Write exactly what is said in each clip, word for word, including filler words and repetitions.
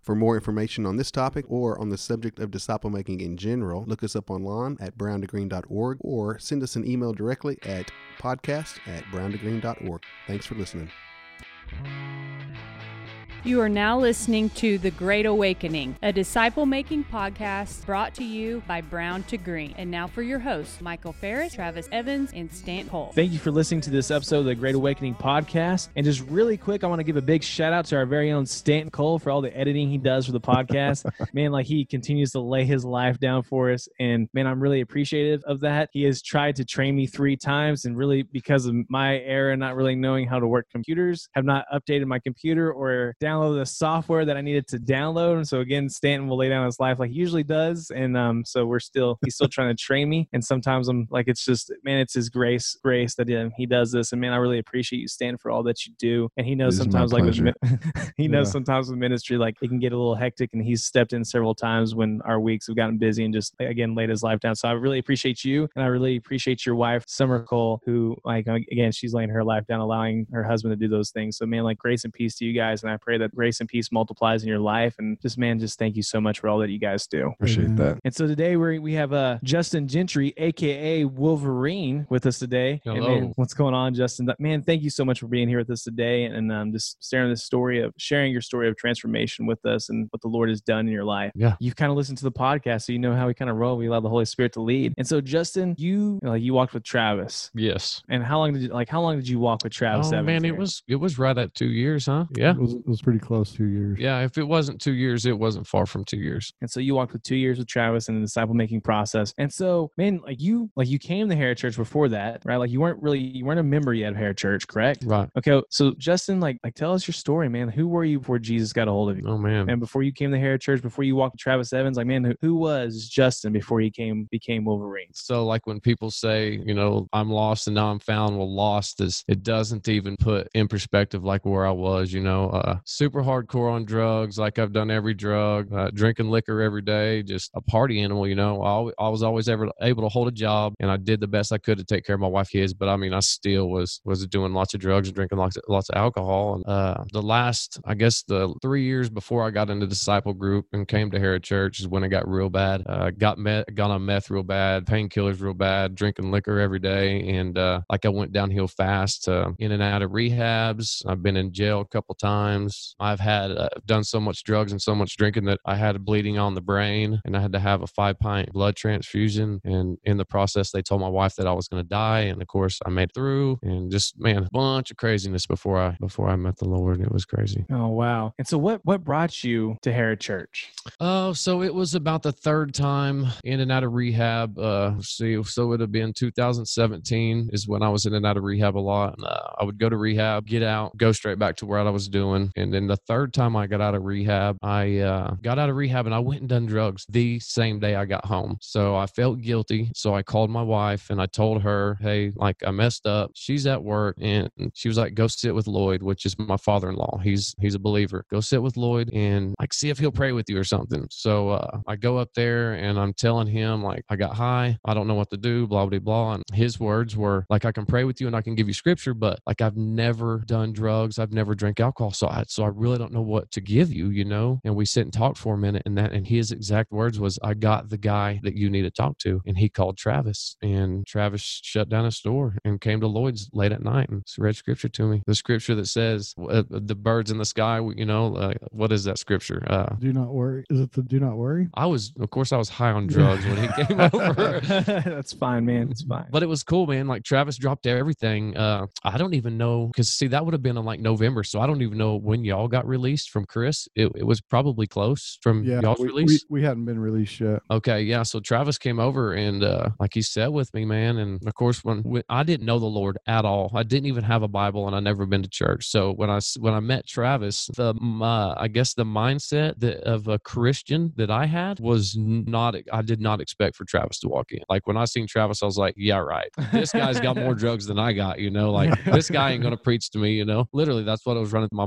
For more information on this topic or on the subject of disciple making in general, look us up online at brown to green dot org or send us an email directly at podcast at brown to green dot org. Thanks for listening. You are now listening to The Great Awakening, a disciple-making podcast brought to you by Brown to Green. And now for your hosts, Michael Ferris, Travis Evans, and Stant Cole. Thank you for listening to this episode of The Great Awakening podcast. And just really quick, I want to give a big shout out to our very own Stant Cole for all the editing he does for the podcast. Man, like he continues to lay his life down for us. And man, I'm really appreciative of that. He has tried to train me three times, and really because of my error, not really knowing how to work computers, have not updated my computer or download the software that I needed to download. And so again, Stanton will lay down his life like he usually does. And um, so we're still, he's still trying to train me. And sometimes I'm like, it's just, man, it's his grace, grace that um, he does this. And man, I really appreciate you, Stan, for all that you do. And he knows sometimes like, with, he knows yeah. sometimes with ministry, like it can get a little hectic, and he's stepped in several times when our weeks have gotten busy and just, again, laid his life down. So I really appreciate you. And I really appreciate your wife, Summer Cole, who like, again, she's laying her life down, allowing her husband to do those things. So man, like grace and peace to you guys. And I pray that grace and peace multiplies in your life. And just, man, just thank you so much for all that you guys do. Appreciate mm-hmm. that. And so today we we have uh, Justin Gentry, a k a. Wolverine, with us today. Hello. And man, what's going on, Justin? Man, thank you so much for being here with us today, and um, just sharing this story of sharing your story of transformation with us and what the Lord has done in your life. Yeah. You've kind of listened to the podcast, so you know how we kind of roll. We allow the Holy Spirit to lead. And so, Justin, you you, know, like you walked with Travis. Yes. And how long did you like? How long did you walk with Travis? Oh man, here? it was it was right at two years, huh? Yeah. It was, it was pretty close, two years. Yeah. If it wasn't two years, it wasn't far from two years. And so you walked with two years with Travis in the disciple making process. And so, man, like you, like you came to Heritage Church before that, right? Like you weren't really, you weren't a member yet of Heritage Church, correct? Right. Okay. So Justin, like, like tell us your story, man. Who were you before Jesus got a hold of you? Oh man. And before you came to Heritage Church, before you walked with Travis Evans, like, man, who, who was Justin before he came, became Wolverine? So like when people say, you know, I'm lost and now I'm found, well, lost is, it doesn't even put in perspective like where I was, you know, uh, super hardcore on drugs. Like I've done every drug, uh, drinking liquor every day, just a party animal, you know. I, always, I was always ever able to hold a job, and I did the best I could to take care of my wife, kids. But I mean, I still was was doing lots of drugs and drinking lots of, lots of alcohol. And uh, the last, I guess, the three years before I got into the disciple group and came to Heritage Church is when it got real bad. Uh, got meth, got on meth real bad, painkillers real bad, drinking liquor every day, and uh, like I went downhill fast. Uh, in and out of rehabs. I've been in jail a couple times. I've had uh, done so much drugs and so much drinking that I had bleeding on the brain, and I had to have a five pint blood transfusion. And in the process, they told my wife that I was going to die. And of course, I made it through. And just man, a bunch of craziness before I before I met the Lord. It was crazy. Oh wow! And so, what what brought you to Heritage Church? Oh, uh, so it was about the third time in and out of rehab. Uh, see, so it would have been two thousand seventeen is when I was in and out of rehab a lot. Uh, I would go to rehab, get out, go straight back to what I was doing. And then the third time I got out of rehab, I uh, got out of rehab and I went and done drugs the same day I got home. So I felt guilty. So I called my wife and I told her, hey, like I messed up. She's at work, and she was like, go sit with Lloyd, which is my father-in-law. He's he's a believer. Go sit with Lloyd and like see if he'll pray with you or something. So uh, I go up there and I'm telling him like I got high. I don't know what to do, blah, blah, blah. And his words were like, I can pray with you and I can give you scripture, but like I've never done drugs. I've never drank alcohol. So I, so I really don't know what to give you, you know? And we sit and talk for a minute, and that, and his exact words was, I got the guy that you need to talk to. And he called Travis, and Travis shut down his store and came to Lloyd's late at night and read scripture to me. The scripture that says uh, the birds in the sky, you know, uh, what is that scripture? Uh, do not worry. Is it the do not worry? I was, of course I was high on drugs when he came over. That's fine, man. It's fine. But it was cool, man. Like Travis dropped everything. Uh, I don't even know, because see, that would have been in like November. So I don't even know when y'all got released from Chris. It, it was probably close from yeah, y'all's we, release. We, we hadn't been released yet. Okay. Yeah. So Travis came over and uh, like he sat with me, man. And of course, when, when I didn't know the Lord at all, I didn't even have a Bible, and I never been to church. So when I, when I met Travis, the, uh, I guess the mindset that, of a Christian that I had was not, I did not expect for Travis to walk in. Like when I seen Travis, I was like, yeah, right. This guy's got more drugs than I got, you know, like this guy ain't going to preach to me, you know, literally that's what was running through my mind. I was like,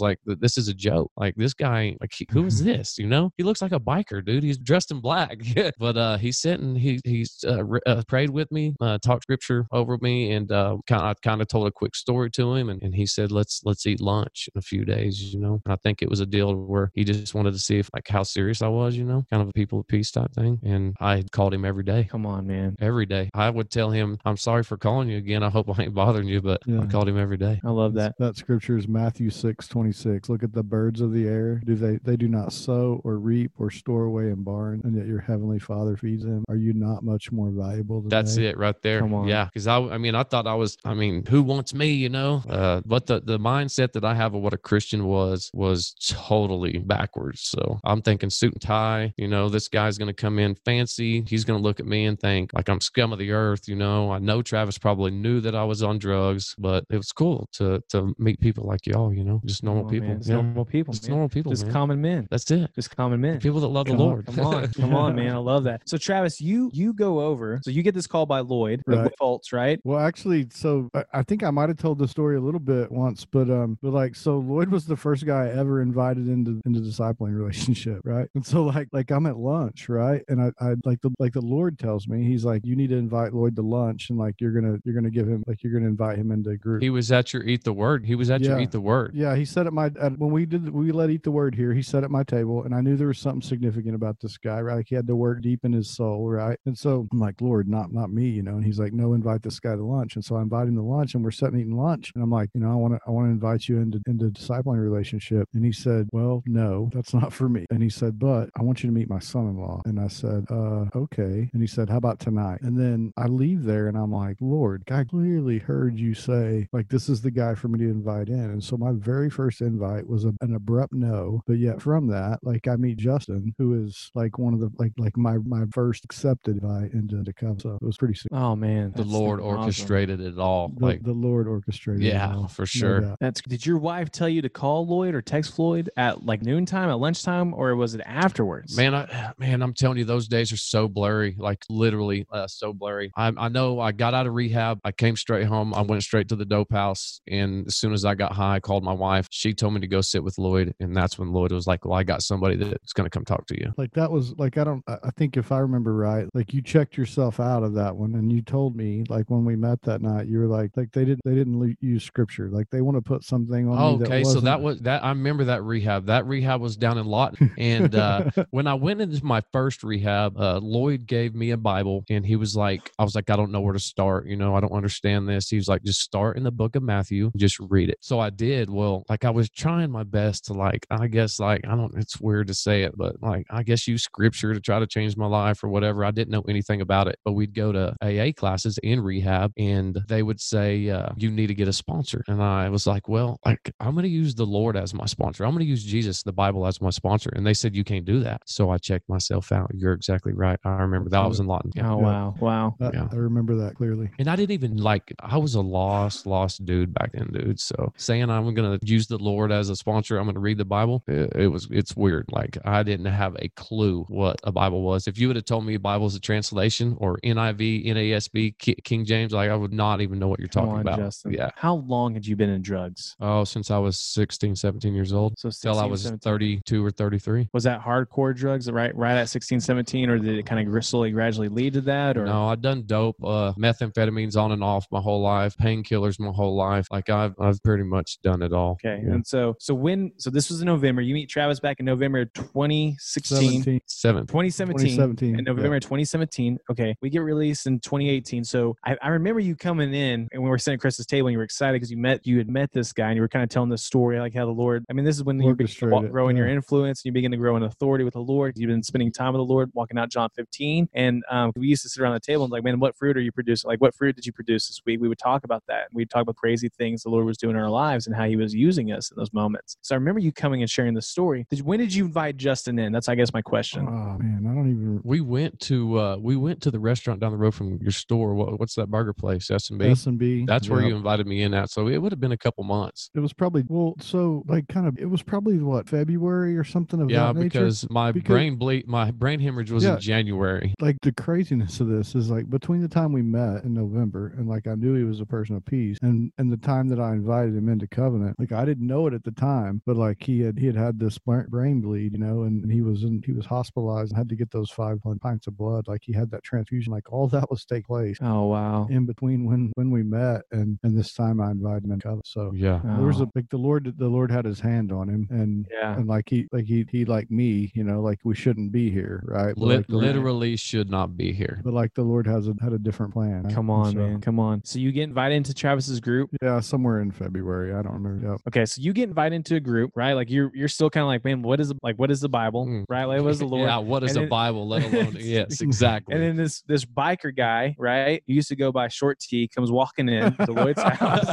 like, this is a joke. Like this guy, like he, who is this? You know, he looks like a biker, dude. He's dressed in black. But uh, he sat and he he's uh, re- uh, prayed with me, uh, talked scripture over me, and uh, kind I kind of told a quick story to him, and, and he said, let's let's eat lunch in a few days. You know, and I think it was a deal where he just wanted to see if like how serious I was. You know, kind of a people of peace type thing. And I called him every day. Come on, man. Every day. I would tell him, I'm sorry for calling you again. I hope I ain't bothering you, but Yeah. I called him every day. I love that. That scripture is Matthew six twenty six. Look at the birds of the air. Do they they do not sow or reap or store away in barn, and yet your heavenly Father feeds them? Are you not much more valuable than That's they? it right there. Come on. Yeah. Cause I, I mean, I thought I was, I mean, who wants me, you know? Uh, but the, the mindset that I have of what a Christian was, was totally backwards. So I'm thinking suit and tie, you know, this guy's going to come in fancy. He's going to look at me and think like I'm scum of the earth. You know, I know Travis probably knew that I was on drugs, but it was cool to, to meet people like y'all, you know, just normal Come on, people. man. Just Yeah. normal people. Just man. normal people, Just man. common men. That's it. Just common men. People that love the Come on, Lord. Come on, come on, man. I love that. So Travis, you you go over. So you get this call by Lloyd of Right. Fultz, right? Well, actually, so I, I think I might have told the story a little bit once, but um, but like, so Lloyd was the first guy I ever invited into into discipling relationship, right? And so like like I'm at lunch, right? And I, I like the like the Lord tells me, he's like, you need to invite Lloyd to lunch, and like you're gonna you're gonna give him like you're gonna invite him into a group. He was at your Eat the Word. He was at your Yeah. Eat the Word. Yeah, he said at my at, when we did we let Eat the Word here, he sat at my table, and I knew there was something significant about this guy, right? Like he had to work deep in his soul, right? And so I'm like, Lord, not not me, you know. And he's like, no, invite this guy to lunch. And so I invite him to lunch, and we're sitting eating lunch, and I'm like, you know, I want to I want to invite you into into discipling relationship. And he said, well, no, that's not for me. And he said, but I want you to meet my son-in-law. And I said, uh, okay. And he said, how about tonight? And then I leave there, and I'm like, Lord, I clearly heard you say like this is the guy for me to invite in. And so my very first invite was a, an abrupt no, but yet from that, like I meet Justin, who is like one of the like like my my first accepted invite into the covenant. So it was pretty sick. Oh man, The that's Lord awesome. orchestrated it all. The, Like, the Lord orchestrated. it yeah, all, for no sure. doubt. That's. Did your wife tell you to call Lloyd or text Floyd at like noontime, at lunchtime, or was it afterwards? Man, I, man, I'm telling you, those days are so blurry, like literally uh, so blurry. I, I know I got out of rehab. I came straight home. I went straight to the dope house. And as soon as I got high, I called my wife. She told me to go sit with Lloyd. And that's when Lloyd was like, well, I got somebody that's going to come talk to you. Like that was like I don't I I think if I remember right, like you checked yourself out of that one, and you told me like when we met that night, you were like like they didn't they didn't le- use scripture, like they want to put something on Oh, me that okay, so that wasn't- was that. I remember that rehab. That rehab was down in Lawton, and uh, when I went into my first rehab, uh, Lloyd gave me a Bible, and he was like, "I was like, I don't know where to start. You know, I don't understand this." He was like, "Just start in the book of Matthew, just read it." So I did. Well, like I was trying my best to like, I guess like I don't. It's weird to say it, but like I guess use scripture to try to change my life or whatever. I didn't know anything about it, but we'd go to A A classes in rehab, and they would say, uh, "You need to get a sponsor," and I was like, "Well, like I'm going to use the Lord as my sponsor. I'm going to use Jesus, the Bible, as my sponsor." And they said, "You can't do that." So I checked myself out. You're exactly right. I remember that. I was in Lawton. Yeah. Oh wow, wow. I, Yeah. I remember that clearly. And I didn't even like, I was a lost, lost dude back then, dude. So saying I'm going to use the Lord as a sponsor, I'm going to read the Bible, it, it was, it's weird. Like I didn't have a clue what a Bible was. If you would have told me Bible is a translation or N I V, N A S B, K- King James, like I would not even know what you're Come talking on, about. Justin. Yeah. How long had you been in drugs? Oh, since I was sixteen, seventeen years old. So Till I sixteen, was seventeen. thirty-two or thirty-three. Was that hardcore drugs right right at sixteen, seventeen, or did it kind of slowly gradually lead to that? Or No, I've done dope, uh, methamphetamines on and off my whole life, painkillers my whole life. Like I've, I've pretty much done it all. Okay. Yeah. And so so when so this was in November. You meet Travis back in November twenty sixteen. seventeen, Seventh. twenty seventeen. twenty seventeen. In November twenty seventeen. Okay. We get released in twenty eighteen. So I, I remember you coming in and we were sitting at Chris's table and you were excited because you met you had met this guy and you were kind of telling this story like how the Lord, I mean, this is when you begin to walk, Orchestrated, grow in your yeah. influence and you begin to grow in authority with the Lord. You've been spending time with the Lord, walking out John fifteen. And um, we used to sit around the table and like, man, what fruit are you producing? Like, what fruit did you produce this week? We would talk about that. We'd talk about crazy things the Lord was doing in our lives and how he was using us in those moments. So I remember you coming and sharing the story. Did, when did you invite Justin in? That's, I guess, my question. Oh man, I don't even. We went to uh, we went to the restaurant down the road from your store. What, what's that burger place? S and B. S and B. That's where Yep. you invited me in at. So it would have been a couple months. It was probably well, so like kind of. It was probably what February or something of Yeah, that nature. because my Because- brain bleed, my brain hemorrhage was Yeah. in January. Like the craziness of this is like between the time we met in November and like I knew he was a person of peace and and the time that I invited him into covenant, like I didn't know know it at the time, but like he had he had had this brain bleed, you know, and, and he was in he was hospitalized and had to get those five pints of blood. Like he had that transfusion. Like all that was take place. Oh wow! In between when when we met and and this time I invited him to. So yeah, there was a like the Lord the Lord had his hand on him, and yeah, and like he like he he like me, you know, like we shouldn't be here, right? But Lit- like the, literally should not be here. but like the Lord has a, had a different plan. Right? Come on, so, man, come on. So you get invited into Travis's group. Yeah, somewhere in February. I don't remember. Yep. Okay, so you get invited into a group, right? Like you're you're still kind of like, man, what is like what is the Bible, Mm. right? Like what is the Lord? Yeah, what is And a then- Bible, let alone yes, exactly. And then this this biker guy, right? He used to go by Short T, comes walking in to Lloyd's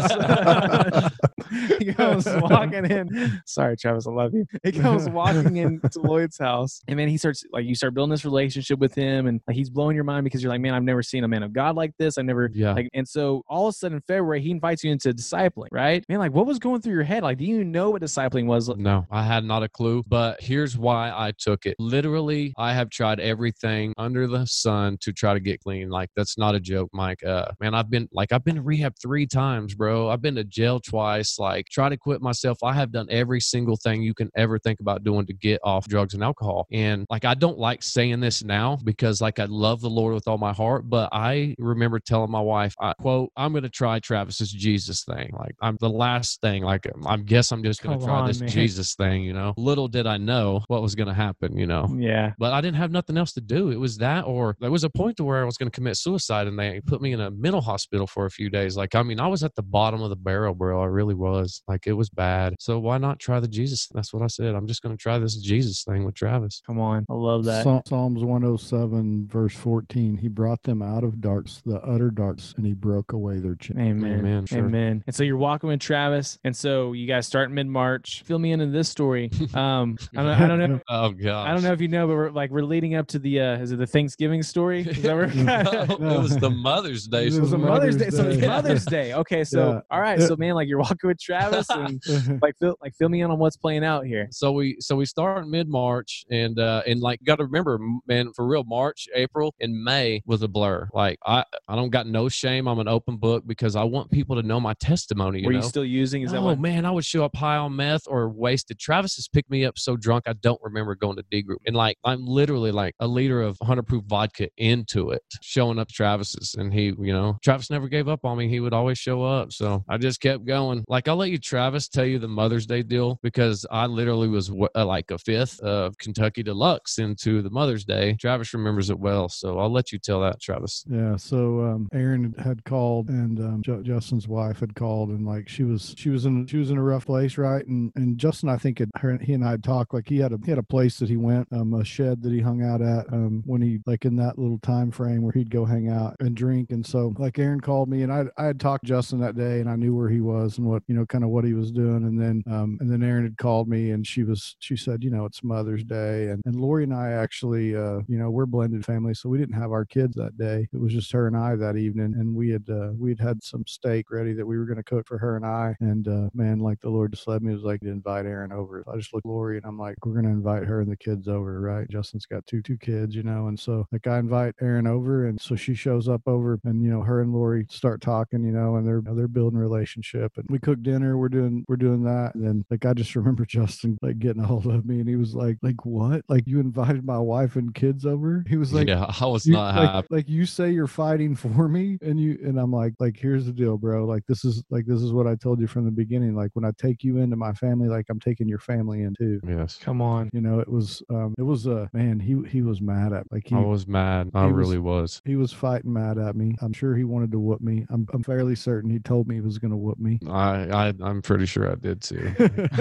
house. He comes walking in. Sorry, Travis, I love you. He comes walking into Lloyd's house, and man, he starts like you start building this relationship with him, and like he's blowing your mind because you're like, man, I've never seen a man of God like this. I never, Yeah. like, and so all of a sudden in February, he invites you into discipling, right? Man, like, what was going through your head? Like, do you know what discipling was? No, I had not a clue, but here's why I took it. Literally, I have tried everything under the sun to try to get clean. Like, that's not a joke, Mike. Uh, man, I've been like, I've been to rehab three times, bro. I've been to jail twice, like try to quit myself. I have done every single thing you can ever think about doing to get off drugs and alcohol. And like, I don't like saying this now because like I love the Lord with all my heart, but I remember telling my wife, I quote, I'm going to try Travis's Jesus thing. Like I'm the last thing, like I guess I'm just going to Come try on, this man. Jesus thing, you know. Little did I know what was going to happen, you know. Yeah. But I didn't have nothing else to do. It was that, or there was a point to where I was going to commit suicide and they put me in a mental hospital for a few days. Like, I mean, I was at the bottom of the barrel, bro. I really was. Like, it was bad. So why not try the Jesus? That's what I said. I'm just going to try this Jesus thing with Travis. Come on. I love that. Psa- Psalms one oh seven, verse fourteen. He brought them out of darkness, the utter darkness, and he broke away their chains. Amen. Amen, sure. Amen. And so you're walking with Travis, and so you guys start mid March. Fill me into this story. Um, I don't, I don't know. Oh, gosh. I don't know if you know, but we're like we're leading up to the uh, is it the Thanksgiving story? Is that where No, it was the Mother's Day. It It was a Mother's Day. So it's Day. Mother's Day. Okay, so Yeah. all right, so man, like you're walking with Travis, and like fill like fill me in on what's playing out here. So we so we start mid March, and uh and like got to remember, man, for real, March, April, and May was a blur. Like I I don't got no shame. I'm an open book because I want people to know my testimony. You Were know? you still using? Is that Oh what? man, I would show up high on meth or wasted. Travis has picked me up so drunk I don't remember going to D group, and like I'm literally like a liter of one hundred proof vodka into it, showing up to Travis's, and he, you know, Travis never gave up on me. He would always show up, so I just kept going. Like I'll let you, Travis, tell you the Mother's Day deal because I literally was uh, like a fifth of Kentucky Deluxe into the Mother's Day. Travis remembers it well, so I'll let you tell that, Travis. Yeah, so um, Aaron had called, and um, Ju- Justin's wife had called, and like she was, she was in, she was in a rough place, right? And and Justin, I think, had, her, he and I had talked. Like he had a, he had a place that he went, um, a shed that he hung out at, um, when he like in that little time frame where he'd go hang out and drink. And so like Aaron called me, and I I had talked to Justin that day, and I knew where he was and what you know, kind of what he was doing. And then um, and then Aaron had called me, and she was, she said, you know, it's Mother's Day, and and Lori and I actually, uh, you know, we're blended family, so we didn't have our kids that day. It was just her and I that evening, and we had uh, we had had some steak ready that we were going to cook for her and I. And uh, man, like the Lord just led me, it was like to invite Aaron over. I just looked at Lori, and I'm like, we're going to invite her and the kids over, right? Justin's got two two kids, you know, and so like I invite Aaron over, and so she shows up over, and you know, her and Lori start talking, you know, and they're they're building a relationship, and we cook dinner. We're doing we're doing that, and then like I just remember Justin like getting a hold of me, and he was like, like what? Like you invited my wife and kids over? He was like, Yeah, I was you, not like, happy. like you say you're fighting for me, and you and I'm like, like here's the deal, bro. Like this is like this is what I told you from the beginning. Like when I take you into my family, like I'm taking your family in too. Yes. Come on. You know, it was um it was a uh, man, he he was mad at like he I was mad. I he was- really was. he was fighting mad at me. I'm sure he wanted to whoop me. I'm I'm fairly certain he told me he was gonna whoop me. I, I I'm pretty sure I did too.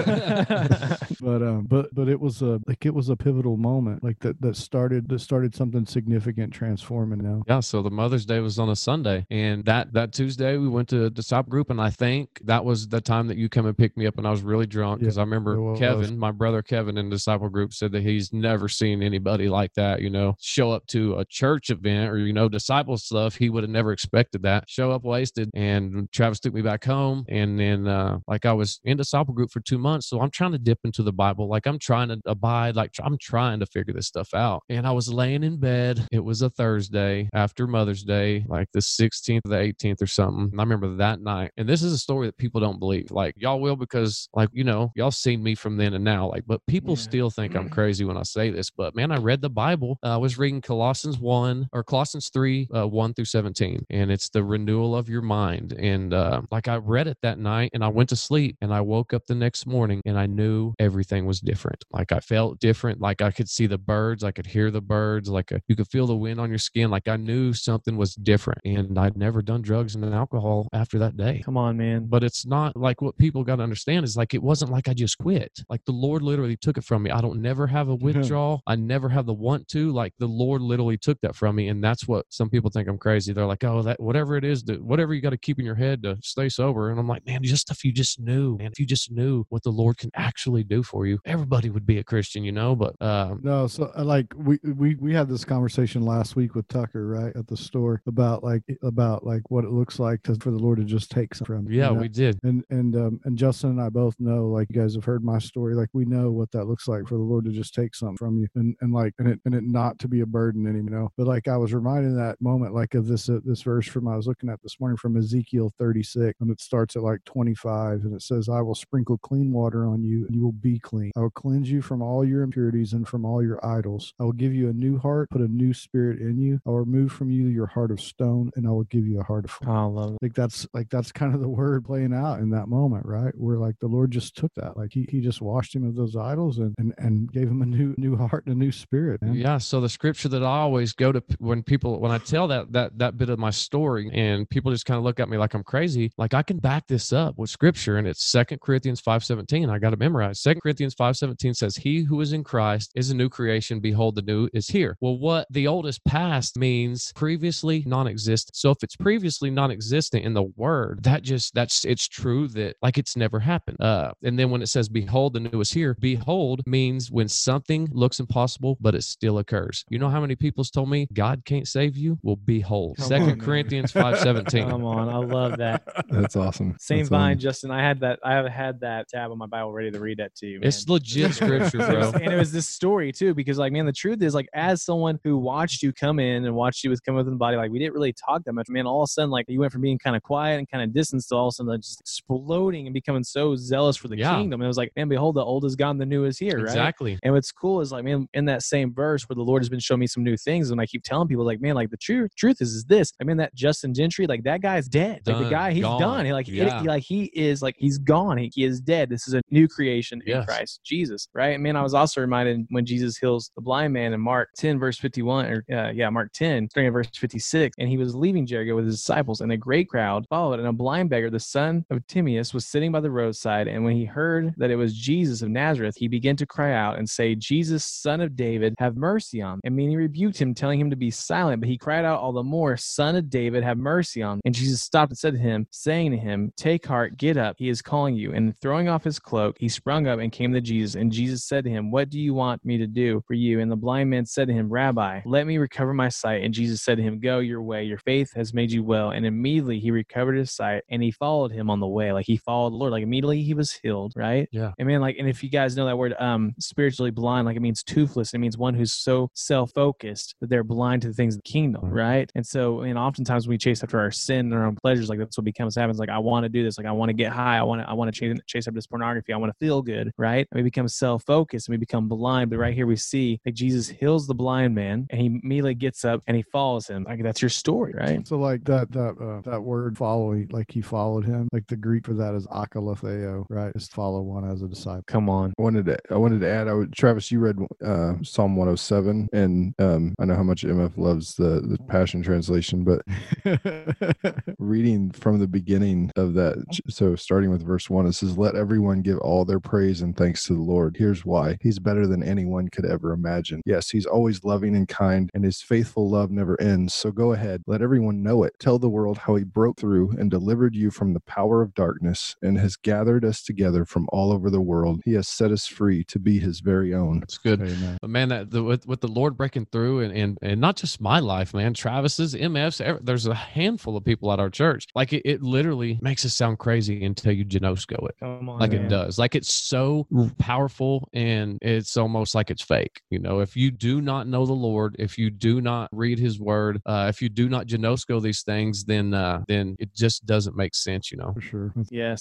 but um but but it was a like it was a pivotal moment like that that started that started something significant transforming now. Yeah, so the Mother's Day was on a Sunday, and that that Tuesday we went to a disciple group, and I think that was the time that you come and picked me up, and I was really drunk because Yeah, I remember it was. Kevin, my brother Kevin, in the disciple group said that he's never seen anybody like that. You know, show up to a church event or you know disciple stuff, he would have never expected that. Show up wasted, and Travis took me back home, and then uh, like I was in disciple group for two months, so I'm trying to dip into the Bible, like I'm trying to abide, like I'm trying to figure this stuff out, and I was laying in bed. It was a Thursday after Mother's Day, like the sixteenth or the eighteenth or something. And I remember that night, and this is a story that people don't believe. Like y'all will because like, you know, y'all seen me from then and now, like, but people Yeah. still think I'm crazy when I say this, but man, I read the Bible. Uh, I was reading Colossians one or Colossians three, uh, one through seventeen, and it's the renewal of your mind. And uh, like I read it that night and I went to sleep and I woke up the next morning and I knew everything was different. Like I felt different. Like I could see the birds. I could hear the birds. Like a, you could feel the wind on your skin. Like I knew something was different, and I'd never done drugs and alcohol after that day. Come on, man. But it's not like what people got to understand is like, it wasn't like I just quit. Like the Lord literally took it from me. I don't never have a withdrawal. I never have the want to. Like the Lord literally took that from me. And that's what some people think I'm crazy. They're like, oh, that whatever it is, that whatever you got to keep in your head to stay sober. And I'm like, man, just if you just knew, man, if you just knew what the Lord can actually do for you, everybody would be a Christian, you know. But um, No, so uh, like we we we had this conversation last week with Tucker, right, at the store about like about like what it looks like to, for the Lord to just take something from you. yeah, you know? we did. And and um and Justin and I both know, like you guys have heard my story, like we know what that looks like for the Lord to just take something from you, and and like and it and it not to be a burden anymore. You know, but like I was reminded in that moment, like of this uh, this verse from I was looking at this morning from Ezekiel thirty-six, and it starts at like twenty-five, and it says, "I will sprinkle clean water on you, and you will be clean. I will cleanse you from all your impurities and from all your idols. I will give you a new heart, put a new spirit in you. I will remove from you your heart of stone, and I will give you a heart of flesh." Oh, I love it. Like that's like that's kind of the word playing out in that moment, right? Where like the Lord just took that, like he, he just washed him of those idols and, and and gave him a new new heart and a new spirit. Man. Yeah. So the scripture that I always go to when people when I tell that that that bit of my story and people just kind of look at me like I'm crazy, like I can back this up with scripture, and it's Second Corinthians five seventeen. I got to memorize. Second Corinthians five seventeen says, "He who is in Christ is a new creation. Behold, the new is here." Well, what the old is past means previously non-existent. So if it's previously non-existent in the word, that just that's it's true that like it's never happened. Uh, and then when it says, "Behold, the new is here," behold means when something looks impossible, but it still occurs. You know how many people's told me God can't save you? Well, behold. Come Second on, man. Corinthians five seventeen. Come on, I love that. That's awesome. Same That's vine, awesome. Justin. I had that. I have had that tab on my Bible ready to read that to you. Man. It's legit scripture, It was- bro. and it was this story too, because like, man, the truth is, like, as someone who watched you come in and watched you with come within the body, like we didn't really talk that much, man. All of a sudden, like you went from being kind of quiet and kind of distant to all of a sudden like, just exploding and becoming so zealous for the Yeah. kingdom. And it was like, man, behold, the old is gone, the new is here, right? Exactly. And what's cool is like, man, in that same verse where the Lord has been showing me some new things, and I keep telling people, like, man, like the truth, truth is, is this. I mean, that Justin Gentry, like that guy's dead. Like the Done. guy, he's Gone. done. He, like, Yeah. he, he- like he is, like he's gone. He, he is dead. This is a new creation in Yes. Christ Jesus, right? And man, I was also reminded when Jesus heals the blind man in Mark ten, verse fifty-one, or uh, yeah, Mark ten, starting at verse fifty-six, and he was leaving Jericho with his disciples, and a great crowd followed, and a blind beggar, the son of Timaeus, was sitting by the roadside, and when he heard that it was Jesus of Nazareth, he began to cry out and say, "Jesus, son of David, have mercy on me." And many rebuked him, telling him to be silent, but he cried out all the more, "Son of David, have mercy on me." And Jesus stopped and said to him, saying to him, "Take heart, get up, he is calling you." And throwing off his cloak, he sprung up and came to Jesus. And Jesus said to him, "What do you want me to do for you?" And the blind man said to him, "Rabbi, let me recover my sight." And Jesus said to him, "Go your way, your faith has made you well." And immediately he recovered his sight, and he followed him on the way. Like he followed the Lord, like immediately he was healed, right? Yeah. And man, like, and if you guys know that word, um, spiritually blind, like it means toothless. It means one who's so self-focused that they're blind to the things of the kingdom, Right. right? And so, and oftentimes we chase after our sin and our own pleasures. Like that's what becomes happens. Like I want to do this. Like I want to get high. I want to. I want to chase chase after this pornography. I want to feel good, right? And we become self-focused and we become blind. But right here we see like Jesus heals the blind man, and he immediately gets up and he follows him. Like that's your story, right? So like that that uh, that word following, like he followed him. Like the Greek for that is akalatheo, right? Is follow one as a disciple. Come on. I wanted to I wanted to add I would Travis, you read uh Psalm one oh seven, and um I know how much M F loves the the Passion Translation, but reading from the beginning of that, so starting with verse one, it says, "Let everyone give all their praise and thanks to the Lord. Here's why. He's better than anyone could ever imagine. Yes, he's always loving and kind, and his faithful love never ends. So go ahead, let everyone know it. Tell the world how he broke through and delivered you from the power of darkness and has gathered us together from all over the world. He has set us free to be his very own." It's good. Amen. But man, that the, with, with the Lord breaking through, and, and and not just my life, man, Travis's, M F's, every, there's a handful of people at our church. Like it, it literally makes it sound crazy until you Genosco it. Come on. Like man. it does. Like it's so powerful, and it's almost like it's fake. You know, if you do not know the Lord, if you do not read his word, uh, if you do not Genosco these things, then uh, then it just doesn't make sense, you know. For sure. Yes. I mean,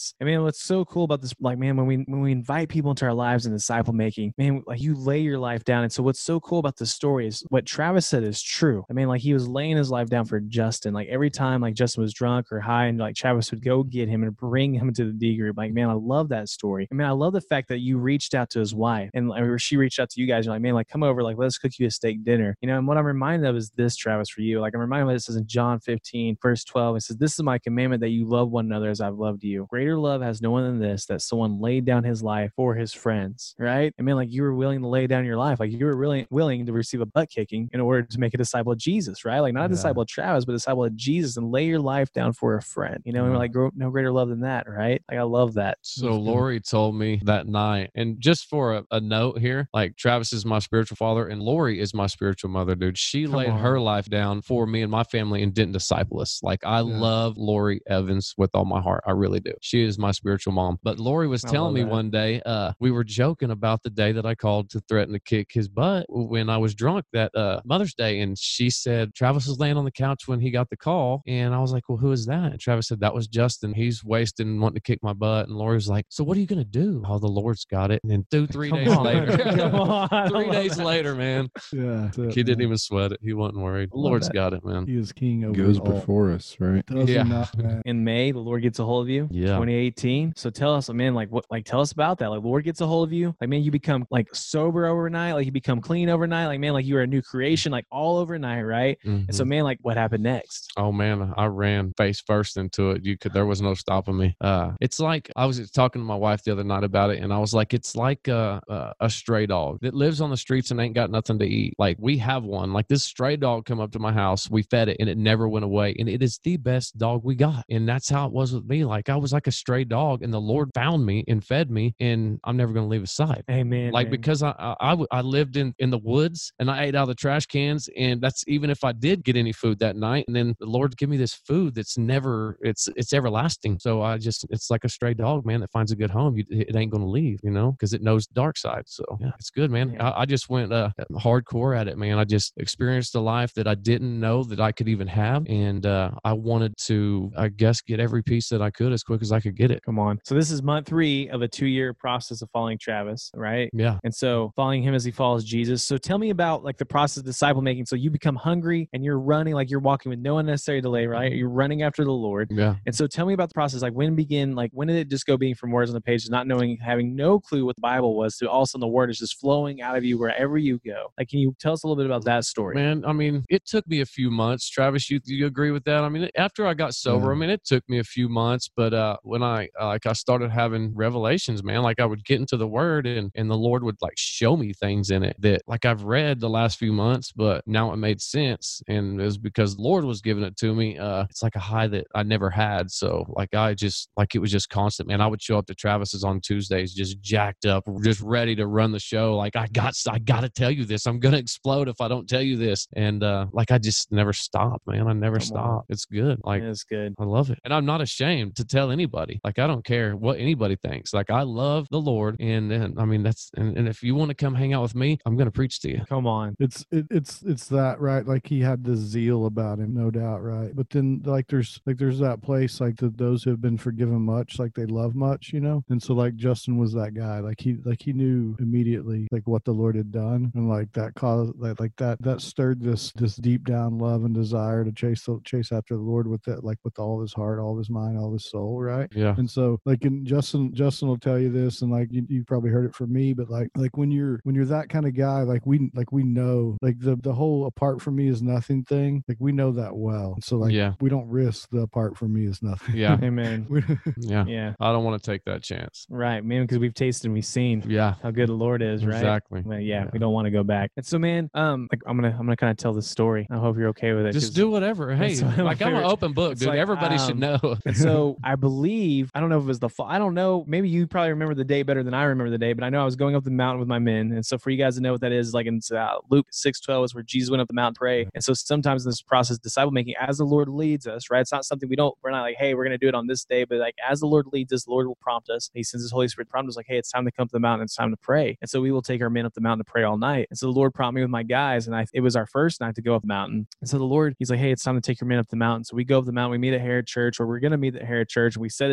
what's so cool about this, like, man, when we when we invite people into our lives in disciple making, man, like you lay your life down. And so what's so cool about this story is what Travis said is true. I mean, like he was laying his life down for Justin. Like every time like Justin was drunk or high, and like Travis would go get him and bring him to the D group. Like, man, I love that story. I mean, I love the fact that you reached out to his wife and or she reached out to you guys. You're like, man, like come over, like let's cook you a steak dinner. You know, and what I'm reminded of is this, Travis, for you. Like I'm reminded of what it says in John fifteen, verse twelve. It says, "This is my commandment, that you love one another as I've loved you. Greater love has no one than this, that someone laid down his life for his friends." Right? I mean, like you were willing to lay down your life. Like you were really willing to receive a butt kicking in order to make a disciple of Jesus, right? Like not a Yeah. disciple of Travis, but a disciple of Jesus, and lay your life down for a friend. You know, and we're like, no greater love than that, right? Like I love that. So Lori told me that night, and just for a, a note here, like Travis is my spiritual father and Lori is my spiritual mother, dude. She Come laid on. her life down for me and my family and didn't disciple us. Like I Yeah. love Lori Evans with all my heart. I really do. She is my spiritual mom. But Lori was I telling love me that. one day, uh, we were joking about the day that I called to threaten to kick his butt when I was drunk that uh, Mother's Day. And she said, Travis was laying on the couch when he got the call. And I was like, well, who is that? And Travis said, that was Justin. He's wasted and wanting to kick my butt. And Lori was like, so what are you going to do? Oh, the Lord's got it. And then two, three Come days on. later, Come on. I three love days that. later, man, Yeah. that's it, he didn't man. even sweat it. He wasn't worried. The Love Lord's that. got it, man. He is king over Goes it all. before us, right? Does Yeah. he not, man? In May, the Lord gets a hold of you. Yeah. twenty eighteen. So tell us, man, like what, like tell us about that. Like Lord gets a hold of you. Like, man, you become like sober overnight. Like you become clean overnight. Like, man, like you are a new creation, like all overnight, right? And so, Mhm. man, like what happened next? Oh man, I ran face first into it. You could, there was no stopping me. Uh, it's like I was talking to my wife the other night about it, and I was like, it's like a, a, a stray dog that lives on the streets and ain't got nothing to eat. Like we have one. Like this stray dog come up to my house, we fed it, and it never went away. And it is the best dog we got. And that's how it was with me. Like I was like a stray dog, and the Lord found me and fed me, and I'm never gonna leave his side. Amen. Like man. because I, I I w- I lived in in the woods and I ate out of the trash cans, and that's even if I did get any food that night, and then the Lord give me this food that's never it's it's everlasting. So I just it's like a stray dog, man, that finds a good home. You, it ain't gonna leave, you know, because it knows the dark side. So yeah, it's good, man. Yeah. I, I just went uh, hardcore at it, man. I just experienced a life that I didn't know that I could even have, and uh, I wanted to, I guess, get every piece that I could as quick as I could get it. Come on. So this is month three of a two-year process of following Travis, right? Yeah. And so following him as he follows Jesus. So tell me about like the process of disciple making. So you become hungry and you're running, like you're walking with no unnecessary delay, right? You're running after the Lord. Yeah. And so tell me about the process. Like when begin, like when did it just go being from words on the page, not knowing, having no clue what the Bible was, to all of a sudden the word is just flowing out of you wherever you go? Like, can you tell us a little bit about that story? Man, I mean, it took me a few months. Travis, you you agree with that? I mean, after I got sober, Yeah. I mean, it took me a few months, but uh, when I uh, like I started having revelations, man, like I would get into the Word and and the Lord would like show me things in it that like I've read the last few months, but now it made sense, and it was because the Lord was giving it to me. Uh, it's like a high that I never had. So like I just like it was just constant, man. I would show up to Travis's on Tuesdays, just jacked up, just ready to run the show. Like I got I got to tell you this. I'm gonna explode if I don't tell you this. And uh, like I just never stop, man. I never Come stop. on. It's good. Like That's good. I love it. And I'm not ashamed to tell anybody. Like, I don't care what anybody thinks. Like, I love the Lord. And, and I mean, that's, and, and if you want to come hang out with me, I'm going to preach to you. Come on. It's it, it's it's that, right? Like he had this zeal about him, no doubt, right? But then like there's like there's that place like that those who have been forgiven much, like they love much, you know. And so like Justin was that guy. Like he like he knew immediately like what the Lord had done, and like that caused like like that that stirred this this deep down love and desire to chase the, chase after the Lord with it, like with all his heart, all his mind, all his soul, right? Yeah. And so like and Justin Justin will tell you this, and like you, you probably heard it from me, but like like when you're when you're that kind of guy, like we like we know like the the whole apart from me is nothing thing, like we know that well. So like Yeah. we don't risk the apart from me is nothing. Yeah. Amen. We- Yeah. Yeah. I don't want to take that chance. Right, man, because we've tasted and we've seen Yeah. how good the Lord is, right? Exactly. Well, yeah, Yeah. we don't want to go back. And so, man, um, like, I'm gonna, I'm gonna kind of tell this story. I hope you're okay with it. Just 'cause- do whatever. Hey, That's one of my like I'm an favorites. open book, It's dude. like, Everybody should um, know. And so I believe, I don't know if it was the fall. I don't know. Maybe you probably remember the day better than I remember the day, but I know I was going up the mountain with my men. And so for you guys to know what that is, like in uh, Luke six twelve is where Jesus went up the mountain to pray. And so sometimes in this process, disciple making, as the Lord leads us, right? It's not something we don't, we're not like, hey, we're going to do it on this day, but like as the Lord leads us, the Lord will prompt us. He sends his Holy Spirit, prompt us like, hey, it's time to come to the mountain. It's time to pray. And so we will take our men up the mountain to pray all night. And so the Lord prompted me with my guys, and I, it was our first night to go up the mountain. And so the Lord, he's like, hey, it's time to take your men up the mountain. So we go up the mountain, we meet at Herod Church, or we're going to meet at Herod Church. And we set a day, it was going to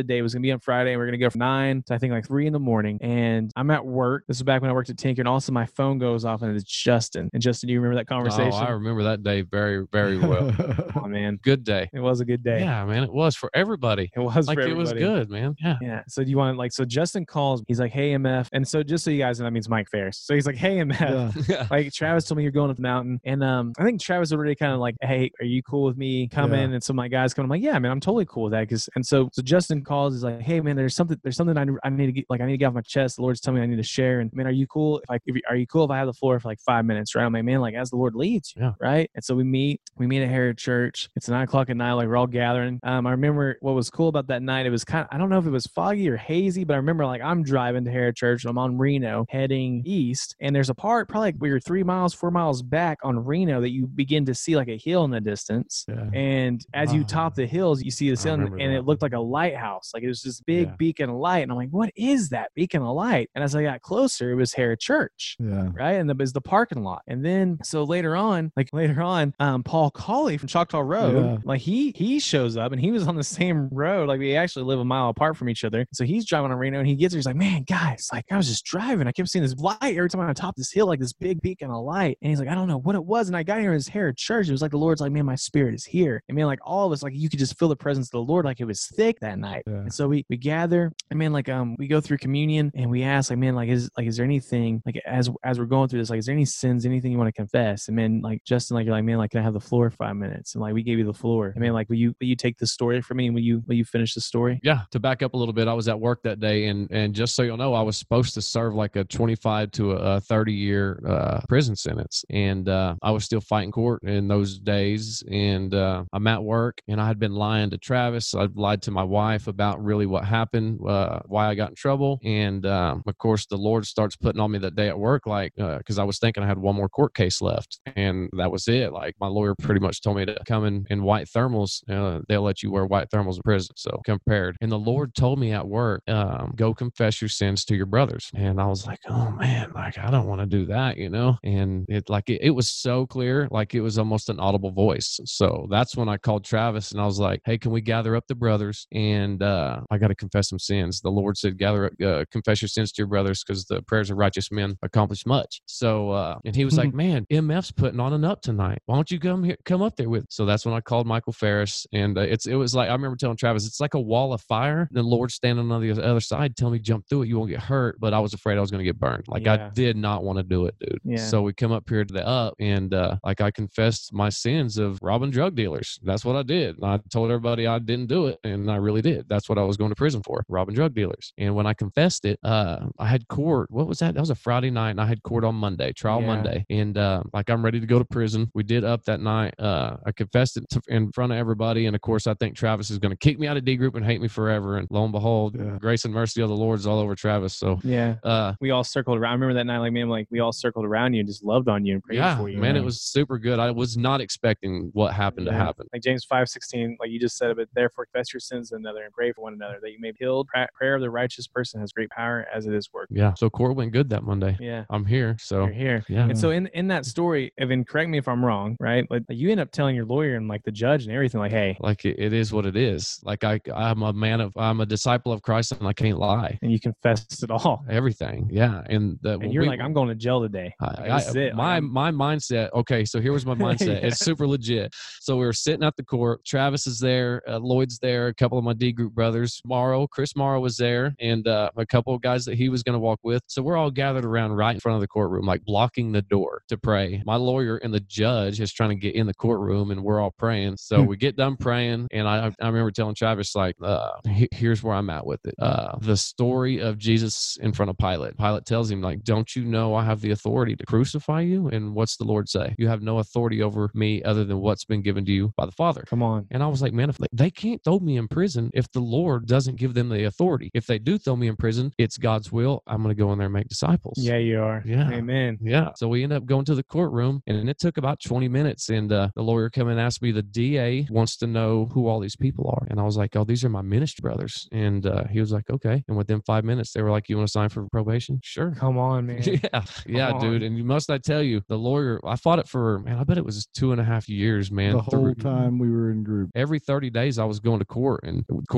meet on Friday and we're going to go from nine to I think like three in the morning. And I'm at work. This is back when I worked at Tinker. And also my phone goes off and it's Justin. And Justin, do you remember that conversation? Oh, I remember that day very, very well. Oh, man. Good day. It was a good day. Yeah, man. It was for everybody. It was like for it was everybody. good, man. Yeah. Yeah. So do you want to like, so Justin calls, he's like, hey, M F. And so just so you guys know, that means Mike Ferris. So he's like, hey, M F. Yeah. Yeah. Like Travis told me you're going up the mountain. And um, I think Travis already kind of like, hey, are you cool with me coming? Yeah. And so my guys come, I'm like, yeah, man, I'm totally cool with that. Cause, and so, so Justin calls, he's like, hey man, there's something, there's something I, I need to get, like, I need to get off my chest. The Lord's telling me I need to share. And man, are you cool? If I, if you, are you cool if I have the floor for like five minutes? Right. I'm like, man, like as the Lord leads you. Yeah. Right. And so we meet, we meet at Herod Church. It's nine o'clock at night. Like we're all gathering. Um, I remember what was cool about that night. It was kind of, I don't know if it was foggy or hazy, but I remember like I'm driving to Herod Church and I'm on Reno heading east. And there's a part probably like where you're three miles, four miles back on Reno that you begin to see like a hill in the distance. Yeah. And as you Wow. top the hills, you see the I sun, remember and that. it looked like a lighthouse. Like it was this big Yeah. beacon of light. And I'm like, what is that beacon of light? And as I got closer, it was Herod Church. Yeah. Right. And it was the parking lot. And then so later on, like later on, um, Paul Colley from Choctaw Road, Yeah. like he he shows up and he was on the same road. Like we actually live a mile apart from each other. So he's driving on Reno and he gets there. He's like, man, guys, like I was just driving. I kept seeing this light every time I top this hill, like this big beacon of light. And he's like, I don't know what it was. And I got here in his Herod Church. It was like the Lord's like, man, my spirit is here. And man, like all of us, like you could just feel the presence of the Lord. Like it was thick that night. Yeah. And so we we gather. I mean, like um, we go through communion and we ask, like, man, like is like is there anything like as as we're going through this, like is there any sins, anything you want to confess? And man, like Justin, like you're like, man, like can I have the floor for five minutes? And like we gave you the floor. And man, like will you will you take the story from me and will you will you finish the story? Yeah, to back up a little bit, I was at work that day, and and just so you'll know, I was supposed to serve like a twenty-five to a thirty year uh, prison sentence, and uh, I was still fighting court in those days. And uh, I'm at work, and I had been lying to Travis. I lied to my wife about really what happened, uh, why I got in trouble, and um, of course, the Lord starts putting on me that day at work, like because uh, I was thinking I had one more court case left, and that was it. Like my lawyer pretty much told me to come in in white thermals. Uh, they'll let you wear white thermals in prison. So compared, and the Lord told me at work, um, go confess your sins to your brothers. And I was like, oh man, like I don't want to do that, you know? And it like, it, it was so clear, like it was almost an audible voice. So that's when I called Travis and I was like, hey, can we gather up the brothers? And uh, I got to confess some sins. The Lord said, gather up, uh, confess your sins to your brothers because the prayers of righteous men accomplish much. So, uh, and he was like, man, M F's putting on an up tonight. Why don't you come here, come up there with? So that's when I called Michael Ferris. And uh, it's, it was like, I remember telling Travis, it's like a wall of fire. The Lord standing on the other side, telling me jump through it. You won't get hurt. But I was afraid I was going to get burned. Like Yeah. I did not want to do it, dude. Yeah. So we come up here to the up and uh, like I confessed my sins of robbing drug dealers. That's what I did. And I told everybody I didn't do it. And I really did. That's what I was going to prison for, robbing drug dealers. And when I confessed it, uh, I had court. What was that? That was a Friday night and I had court on Monday, trial Yeah. Monday. And uh, like I'm ready to go to prison. We did up that night. Uh, I confessed it to, in front of everybody. And of course, I think Travis is going to kick me out of D group and hate me forever. And lo and behold, Yeah. grace and mercy of the Lord is all over Travis. So, Yeah. uh, We all circled around. I remember that night, like, man, like we all circled around you and just loved on you and prayed yeah, for you. man, right? it was super good. I was not expecting what happened to Yeah. happen. Like James five sixteen, like you just said, but therefore confess your sins to another and pray for one another that you may be healed. Pra- Prayer of the righteous person has great power as it is work. Yeah. So court went good that Monday. Yeah. I'm here. So You're here. yeah. And so in, in that story, Evan, correct me if I'm wrong, right? Like you end up telling your lawyer and like the judge and everything, like, hey, Like it, it is what it is. Like I, I'm a man of, I'm a disciple of Christ, and I can't lie. and you confessed it all. Everything, yeah. And the, And you're we- like, I'm going to jail today. I, Like, I- this is it. Like, my I'm- my mindset. Okay, so here was my mindset. Yeah. It's super legit. So we were sitting at the court. Travis is there. Uh, Lloyd's there. A couple of my D group brothers. Morrow, Chris Morrow was there, and uh, a couple of guys that he was going to walk with. So we're all gathered around right in front of the courtroom, like blocking the door to pray. My lawyer and the judge is trying to get in the courtroom, and we're all praying. So Hmm. we get done praying, and I I remember telling Travis like, uh, he- here's where I'm at with it. Uh, the story of Jesus in front of Pilate. Pilate tells him like, don't you know I have the authority to crucify you? And what's the Lord say? You have no authority over me other than what's been given to you by the Father. Come on. And I was like, man, if they, they can't throw me in prison if the Lord doesn't give them the authority. If they do throw me in prison, it's God's will. I'm going to go in there and make disciples. Yeah, you are. Yeah. Amen. Yeah. So we ended up going to the courtroom, and it took about twenty minutes. And uh, the lawyer came and asked me, the D A wants to know who all these people are. And I was like, oh, these are my ministry brothers. And uh, he was like, okay. And within five minutes, they were like, you want to sign for probation? Sure. Come on, man. Yeah, yeah, on. dude. And you must I tell you, the lawyer, I fought it for, man, I bet it was two and a half years, man. The whole Through- time we were in group. Every thirty days I was going to court, and court would get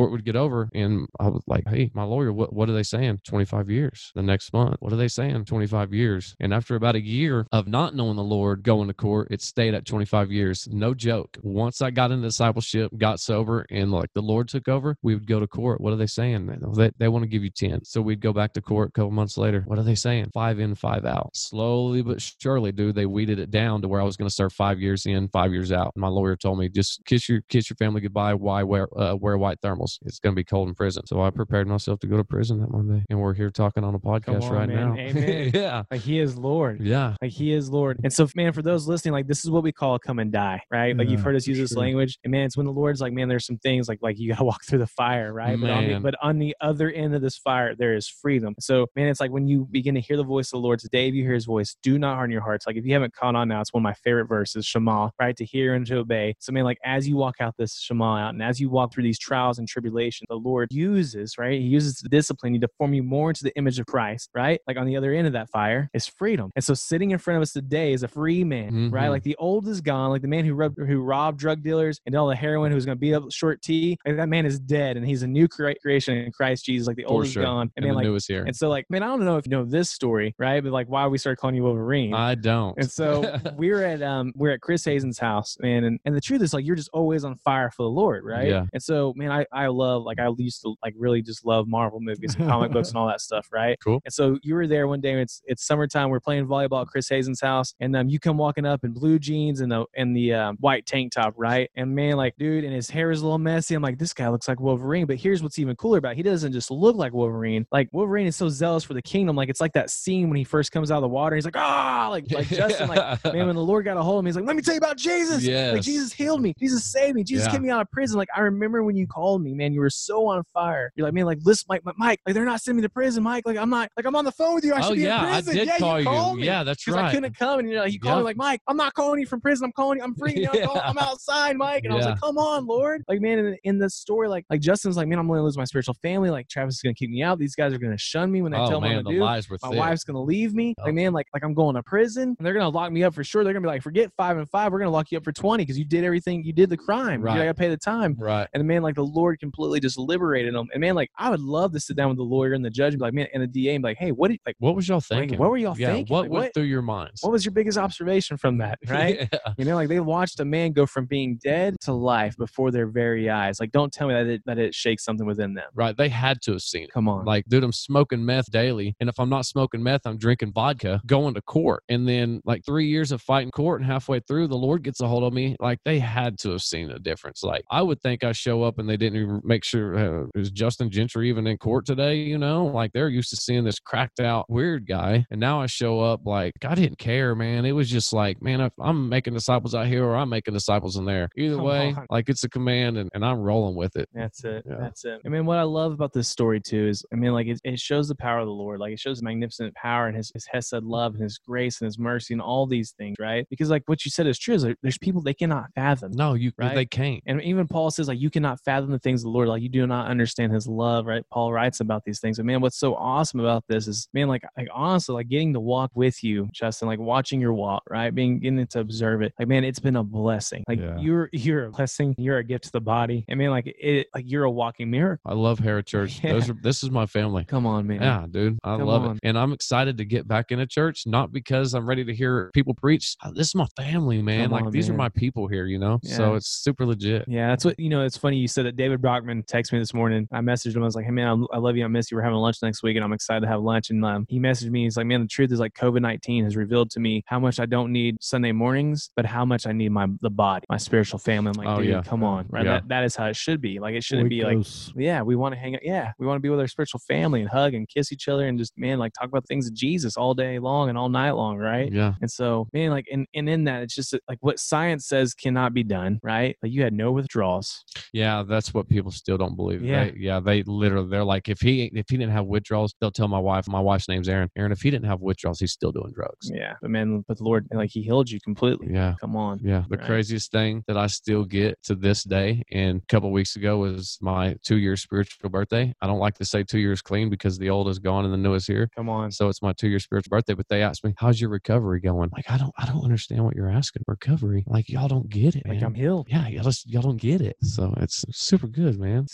over, and I was like, hey, my lawyer, what, what are they saying? twenty-five years. The next month, what are they saying? twenty-five years. And after about a year of not knowing the Lord, going to court, it stayed at twenty-five years. No joke. Once I got into discipleship, got sober, and like the Lord took over, we would go to court. What are they saying? They, they want to give you ten. So we'd go back to court a couple months later. What are they saying? Five in, five out. Slowly but surely, dude, they weeded it down to where I was going to start five years in, five years out. My lawyer told me, just kiss your kiss your family goodbye. Why wear uh, wear white thermals? It's going to be cold in prison. So I prepared myself to go to prison that Monday, and we're here talking on a podcast on, right man. now. Amen. Yeah, Like he is Lord. yeah. Like he is Lord. And so, man, for those listening, like this is what we call come and die, right? Like you've Yeah, heard us use for this sure. language. And man, it's when the Lord's like, man, there's some things like like you got to walk through the fire, right? But on, the, Man. but on the other end of this fire, there is freedom. So, man, it's like when you begin to hear the voice of the Lord today, if you hear his voice, do not harden your hearts. Like if you haven't caught on now, it's one of my favorite verses, Shema, right? To hear and to obey. So, man, like as you walk out this Shema out and as you walk through these trials and tribulations, the Lord uses, right? He uses the discipline to form you more into the image of Christ, right? Like on the other end of that fire is freedom. And so sitting in front of us today is a free man, Mhm. right? Like the old is gone, like the man who robbed, who robbed drug dealers and did all the heroin, who's going to beat up short T, like that man is dead and he's a new cre- creation in Christ Jesus. Like the old For is sure. gone. And, And man, the like, new is here. and so like, man, I don't know if you know this story, right? But like why we started calling you Wolverine. I don't. And so we're at um we're at Chris Hazen's house, man, and, and the truth is like you're just always on fire for the Lord, right? Yeah. And so man, I, I love like I used to like really just love Marvel movies and comic books and all that stuff, right? Cool. And so you were there one day. And it's it's summertime. We're playing volleyball at Chris Hazen's house, and um you come walking up in blue jeans and the and the um, white tank top, right? And man, like dude, and his hair is a little messy. I'm like, this guy looks like Wolverine. But here's what's even cooler about it. He doesn't just look like Wolverine. Like Wolverine is so zealous for the kingdom. Like it's like that scene when he first comes out of the water. He's like, ah, like like Justin, like man, when the Lord got a hold of him, he's like, let me tell you about Jesus. Yes. Like Jesus healed me. Jesus saved me. Jesus Yeah. kept me out of prison. Like I remember when you called me, man, you were so on fire. You're like, man, like listen, Mike, Mike, like they're not sending me to prison, Mike. Like I'm not, like I'm on the phone with you. I should Oh be yeah, in I prison. did yeah, call you. you. Called me. Yeah, that's Because I right. couldn't come, and you know, he called Yep. me like, Mike, I'm not calling you from prison. I'm calling you. I'm free. You know, Yeah. I'm outside, Mike. And I was Yeah. like, come on, Lord. Like, man, in, in the story, like, like Justin's like, man, I'm going to lose my spiritual family. Like, Travis is going to kick me out. These guys are going to shun me when I Oh tell them man, what the to do. lies were My thick. wife's gonna leave me. Yep. Like, man, like, like I'm going to prison, and they're gonna lock me up for sure. They're gonna be like, forget five and five. We're gonna lock you up for twenty because you did everything. You did the crime. Right. You gotta pay the time. Right. And man, like the Lord completely just liberated them. And man, like I would love to sit down with the lawyer and the judge and be like, man, and the D A and be like, hey, what did like What was y'all like, thinking? what were y'all yeah, thinking? What Like, went what- through your minds? what was your biggest observation from that? Right? Yeah. You know, like they watched a man go from being dead to life before their very eyes. Like, don't tell me that it, that it shakes something within them. Right. They had to have seen it. Come on. Like, dude, I'm smoking meth daily. And if I'm not smoking meth, I'm drinking vodka, going to court. And then, like, three years of fighting court, and halfway through, the Lord gets a hold of me. Like, they had to have seen a difference. Like, I would think I show up and they didn't even make sure, uh, is Justin Gentry even in court today? You know, like, they're used to seeing this cracked out, weird guy. And now I show up, like, I didn't care, man. It was just like, man, if I'm making disciples out here or I'm making disciples in there. Either Come way, on. like, it's a command, and, and I'm rolling with it. That's it. Yeah. That's it. I mean, what I love about this story too is, I mean, like it, it shows the power of the Lord. Like it shows magnificent power and his, his hesed love and his grace and his mercy and all these things, right? Because like what you said is true. Is like, there's people they cannot fathom. No, you Right? they can't. And even Paul says, like, you cannot fathom the things of the Lord. Like, you do not understand his love, right? Paul writes about these things. And man, what's so awesome about this is, man, like, like honestly, like getting to walk with you, Justin, like watching your walk, right? Being getting to observe it. Like, man, it's been a blessing. Like Yeah. you're you're a blessing. You're a gift to the body. I mean, like it, like you're a walking miracle. I love Hera Church. Yeah. Those are, this is my family. Come on, man. Yeah, dude. I Come love on. it. And I'm excited to get back into church, not because I'm ready to hear people preach. Uh, This is my family, man. Come like on, these man. are my people here, you know? So Yeah. it's super legit. Yeah, that's what, you know, it's funny you said that. David Brockman texted me this morning. I messaged him. I was like, hey, man, I'm- I love you. I miss you. We're having lunch next week, and I'm excited to have lunch. And um, he messaged me. He's like, man, the truth is like COVID nineteen has revealed to me how much I don't need Sunday mornings, but how much I need my the body, my spiritual family. I'm like, Oh, dude, yeah. come on. Right? Yeah. That, that is how it should be. Like, it shouldn't be like, Oikos. yeah, we want to hang out. Yeah, we want to be with our spiritual family and hug and kiss each other and just, man, like talk about things of Jesus all day long and all night long, right? Yeah. And so, man, like, and, and in that, it's just that, like what science says cannot be done, right? Like you had no withdrawals. Yeah, that's what people still don't believe. Yeah. They, yeah, they literally, they're like, if he if he didn't have withdrawals, they'll tell my wife, my wife's name's Aaron. Aaron, if he didn't have withdrawals, he's still doing drugs. Yeah. But man, but the Lord, like he healed you completely. Yeah. Come on. Yeah. The Right. craziest thing that I still get to this day, and a couple of weeks ago was my two year spiritual birthday. I don't like to say two years clean because the old is gone and the new is here. Come on. So it's my two year spiritual birthday, but they asked me, how's your recovery going? Like, I don't, I don't understand what you're asking. Recovery. Like, y'all don't get it, Like man. I'm healed. Yeah. Y'all just, y'all don't get it. So it's super good, man.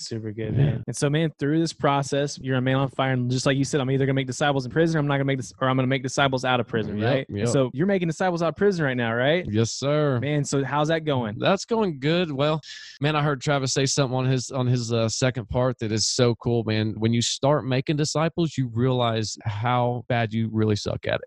Super good, man. And so, man, through this process, you're a man on fire, and just like you said, I'm either gonna make disciples in prison, or I'm not gonna make this, or I'm gonna make disciples out of prison, Yep, right? yep. And so you're making disciples out of prison right now, right? Yes, sir. Man, so how's that going? That's going good. Well, man, I heard Travis say something on his on his uh, second part that is so cool, man. When you start making disciples, you realize how bad you really suck at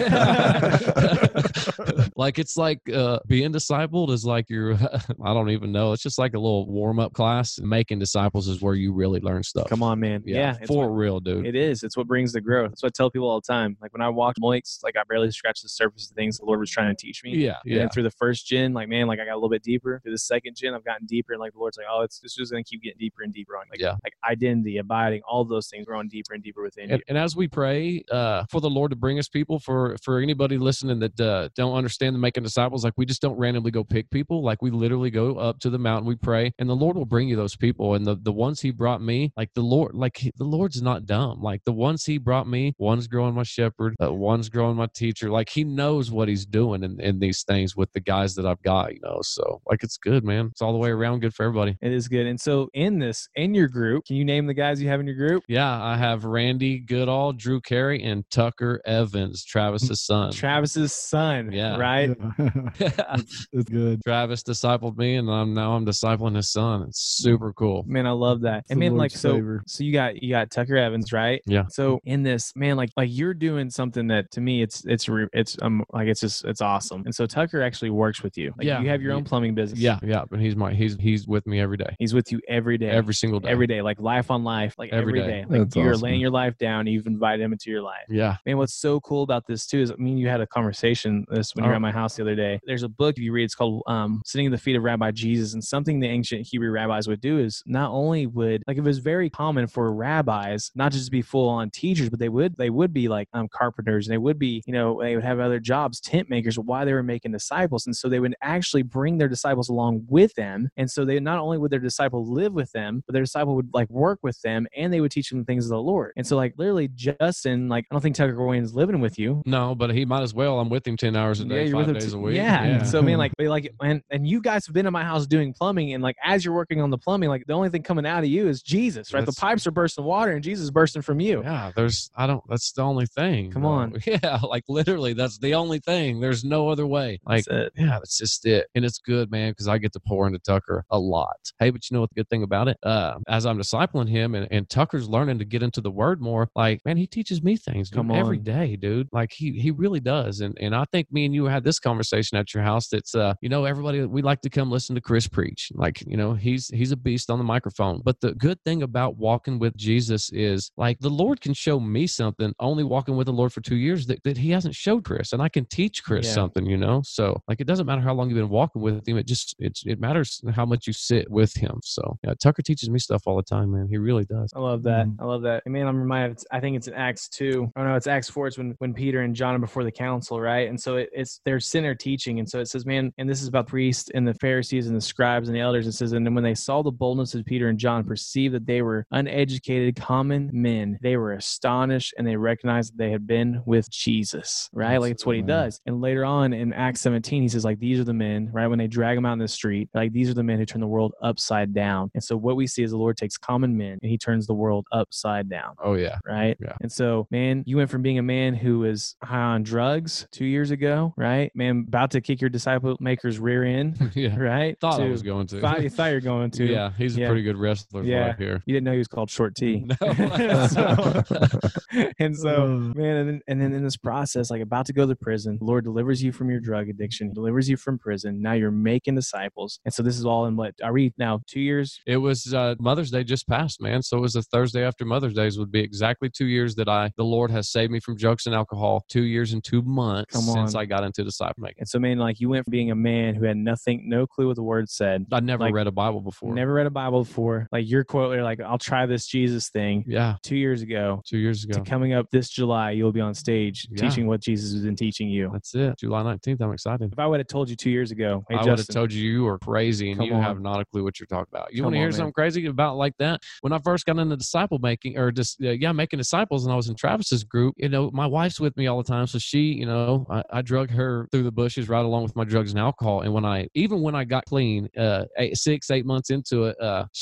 it. Like it's like uh, being discipled is like you're, I don't even know. It's just like a little warm up class. Making disciples is where you really learn stuff. Come on, man. Yeah, Yeah, it's for what- real, dude. It is. It's what brings the growth. That's what I tell people all the time. Like when I walked Moix, like I barely scratched the surface of things the Lord was trying to teach me. Yeah, And yeah. then through the first gen, like man, like I got a little bit deeper. Through the second gen, I've gotten deeper, and like the Lord's like, oh, it's, it's just gonna keep getting deeper and deeper on. Like, Yeah. like identity, abiding, all those things growing deeper and deeper within And, you. and as we pray uh, for the Lord to bring us people, for for anybody listening that uh, don't understand the making disciples, like we just don't randomly go pick people. Like we literally go up to the mountain, we pray, and the Lord will bring you those people. And the, the ones He brought me, like the Lord, like he, the Lord's not dumb. Like the ones He brought me, one's growing my shepherd, uh, one's growing my teacher. Like He knows what He's doing in, in these things with the guys that I've got, you know. So like it's good, man. It's all the way around good for everybody. It is good. And so in this, in your group, can you name the guys you have in your group? Yeah, I have Randy Goodall, Drew Carey, and Tucker Evans, Travis's son. Travis's son, Yeah. right? it's, it's good. Travis discipled me, and I'm now I'm discipling his son. It's super cool. Man, I love that. It's And the man, like Lord's so, favor. so you got you got Tucker Evans, right? Yeah. So in this, man, like like you're doing something that to me, it's it's re- it's um like it's just it's awesome. And so Tucker actually works with you. Like Yeah. you have your own Yeah. plumbing business. Yeah, yeah, but he's my he's he's with me every day, He's with you every day. every single day, Every day, like life on life, like Every every day. day. Like That's you're awesome. laying your life down, you've invited him into your life. Yeah, Man, what's so cool about this too is, I mean, you had a conversation this when you were Oh. at my house the other day. There's a book if you read, it's called um, "Sitting at the Feet of Rabbi Jesus," and something the ancient Hebrew rabbis would do is not only would like it was very common for rabbis not just to be full on teachers, but they would they would be like um, carpenters, and they would be you know they would have other jobs, tent makers, while they were making disciples, and so they would actually bring their disciples along with them, and so they not only would their disciple live with them, but their disciple would like work with them, and they would teach them the things of the Lord. And so like literally Justin, like I don't think Tucker Goyen's living with you. no, but he might as well. I'm with him ten hours a Yeah, day, you're with five him days too. a week. Yeah. yeah. So man, like, but, like, and and you guys have been in my house doing plumbing, and like as you're working on the plumbing, like the only thing coming out of you is Jesus, right? That's- the pipes are bursting water, and Jesus is bursting from you. Yeah, there's I don't that's the only thing. Come bro. on. Yeah, like literally that's the only thing. There's no other way. Like That's it. yeah, that's just it. And it's good, man, because I get to pour into Tucker a lot. Hey, but you know what the good thing about it? Uh, as I'm discipling him and, and Tucker's learning to get into the word more, like, man, he teaches me things dude, Come every on. day, dude. Like he he really does. And and I think me and you had this conversation at your house that's uh, you know, everybody we like to come listen to Chris preach. Like, you know, he's he's a beast on the microphone. But the good thing about walking with Jesus is like the Lord can show me something only walking with the Lord for two years that, that he hasn't showed Chris. And I can teach Chris Yeah. something, you know? So like, it doesn't matter how long you've been walking with him. It just, it's, it matters how much you sit with him. So yeah, Tucker teaches me stuff all the time, man. He really does. I love that. Mhm. I love that. And man, I'm reminded. It's, I think it's in Acts two. Oh no, it's Acts four. It's when when Peter and John are before the council, right? And so it, it's they're sinner teaching, and so it says, man, and this is about priests and the Pharisees and the scribes and the elders. It says, and then when they saw the boldness of Peter and John, perceived that they were uneducated common men, they were astonished, and they recognized that they had been with Jesus, right? Like it's what he Absolutely. does. And later on in Acts seventeen, he says, like these are the men, right? When they drag them out in the street, like these are the men who turn the world upside down. And so what we see is the Lord takes common men and he turns the world upside down. Oh yeah. Right. Yeah. And so, man, you went from being a man who was high on drugs two years ago, right? Man, about to kick your disciple maker's rear end, Yeah. right? Thought I To- was going to. Thought, you thought you were going to. Yeah. He's a Yeah. pretty good wrestler from Yeah. right here. You didn't know he was called Short T. No. So- and so, Uh. man, and then, and then in this process, like about to go to prison, the Lord delivers you from your drug addiction, delivers you from prison. Now you're making disciples. And so this is all in what, are we now two years? It was uh, Mother's Day just passed, man. So it was the Thursday after Mother's Days would be exactly two years that I, the Lord has saved me from drugs and alcohol. Two years and two months Come since on. I got into disciple making. And so, man, like you went from being a man who had nothing, no clue what the word said. I'd never Like, read a Bible before. Never read a Bible before. Like your quote, you're like, I'll try this Jesus thing. Yeah, Two years ago two years ago. to coming up this July, you'll be on stage Yeah. teaching what Jesus has been teaching you. That's it. July nineteenth. I'm excited. If I would have told you two years ago, hey, I would have Justin, told you you were crazy and Come you on. have not a clue what you're talking about. You Come want to on, hear man. something crazy about like that? When I first got into disciple making or just, uh, yeah, making disciples and I was in Travis's group, you know, my wife's with me all the time. So she, you know, I, I drug her through the bushes right along with my drugs and alcohol. And when I, even when I got clean, uh, eight, six, eight months into it, uh,